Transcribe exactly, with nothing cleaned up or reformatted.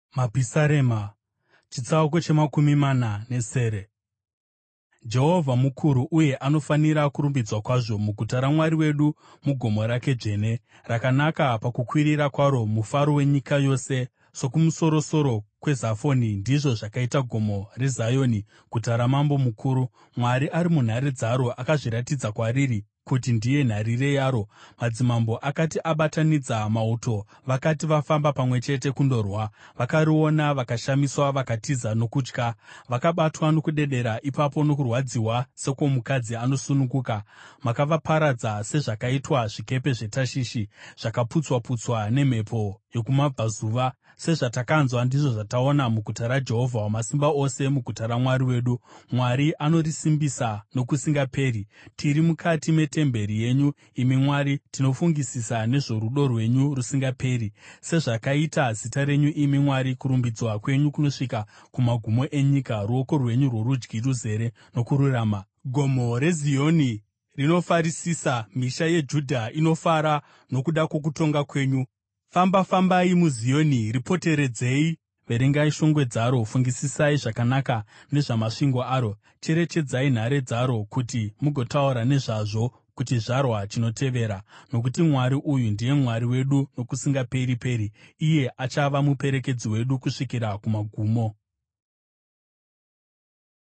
Mapisarema, chitsauko chemakumi mana nesere. Jehovha mukuru uye anofanira kurumbidzwa kwazvo muguta raMwari wedu, mugomo rake dzvene. Rakanaka pakukwirira kwaro, mufaro wenyika yose. Sokumusoro-soro kweZafoni ndizvo zvakaita Gomo reZioni, guta raMambo Mukuru. Mwari ari munhare dzaro; akazviratidza kwariri kuti ndiye nharirire yaro. Madzimambo akati abatanidza mauto, vakati vafamba pamwe chete kundorwa, vakariona vakashamiswa, vakatiza nokutya. Vakabatwa nokudedera ipapo nokurwadziwa sekwomukadzi anosununguka. Makavaparadza sezvakaitwa zvikepe zveTashishi, zvakaputswa-putswa nemhepo yokumabvazuva. Sezvatakanzwa, ndizvo zvataona muguta raJehovha Wamasimba Ose, muguta raMwari wedu. Mwari anorisimbisa nokusingaperi. Tiri mukati metemberi yenyu, imi Mwari, tinofungisisa nezvorudo rwenyu rusingaperi. Sezvakaita zita renyu, imi Mwari, kurumbidzwa kwenyu kunosvika kumagumo enyika. Ruoko rwenyu rworudyi ruzere nokururama. Gomo reZioni rinofarisisa, misha yeJudha inofara nokuda kwokutonga kwenyu. Famba-fambai muZioni, ripoteredzei. Verengai shongwe dzaro, fungisisai zvakanaka nezvamasvingo aro. Cherechedzai nhare dzaro, kuti mugotaura nezvazvo kuchizvarwa chinotevera. Nokuti Mwari uyu ndiye Mwari wedu nokusingaperi-peri; iye achava muperekedzi wedu kusvikira kumagumo.